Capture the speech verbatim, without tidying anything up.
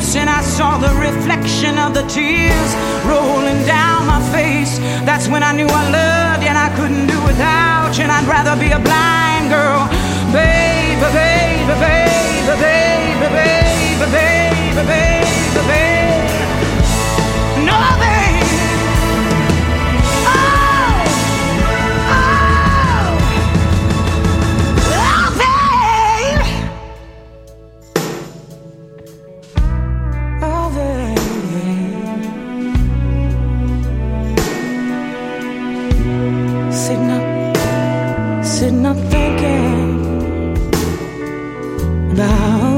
face, and I saw the reflection of the tears rolling down my face. That's when I knew I loved you and I couldn't do without you, and I'd rather be a blind girl. Baby, baby, baby, baby, baby, baby, baby, baby. No, baby. Oh, oh, oh, baby. Oh, baby. Sitting up, sitting up thinking about